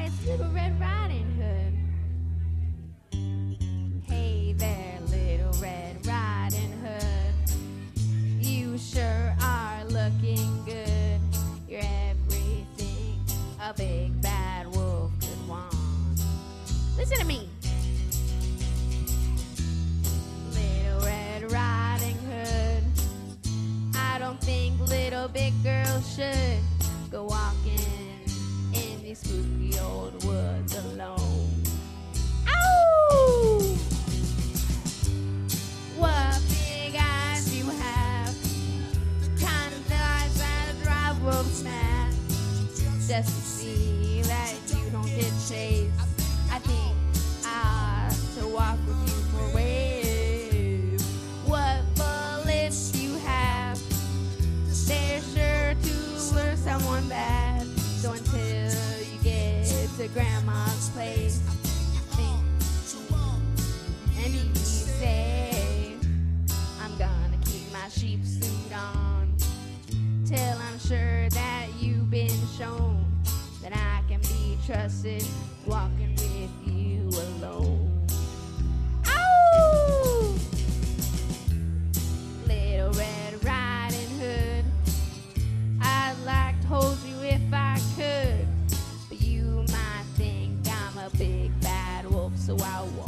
it's Little Red Riding Hood. Hey there, Little Red Riding Hood. You sure are looking good. You're everything a big bad wolf could want. Listen to me. Little Red Riding Hood. I don't think little big girls should go walking in these spooky old woods alone. Ow! What big eyes you have, kind of eyes that drive wolves mad. Just to see that you don't get chased, I think I ought to walk with you for a ways. What bullets you have, they're sure to lure someone bad. So until you get to Grandma's place, think and be safe. I'm gonna keep my sheep suit on till I'm sure that you've been shown that I can be trusted walking with you alone. Ow! Little Red Riding Hood, I'd like to hold you if I could, but you might think I'm a big bad wolf, so I won't.